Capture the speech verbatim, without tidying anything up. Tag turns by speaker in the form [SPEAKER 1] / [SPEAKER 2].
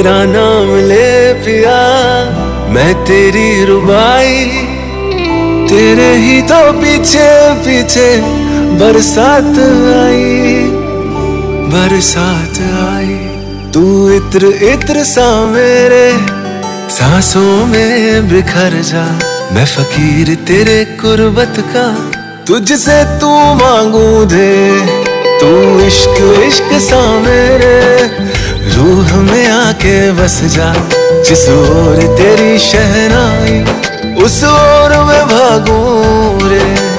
[SPEAKER 1] तेरा नाम ले पिया मैं तेरी रुबाई, तेरे ही तो पीछे पीछे बरसात आई, बरसात आई। तू इत्र इत्र सा मेरे सांसों में बिखर जा, मैं फकीर तेरे कुर्बत का, तुझसे तू मांगू दे। तू इश्क इश्क सा मेरे रूह में आके बस जा, जिस ओर तेरी शहनाई उस ओर मैं भागूं रे।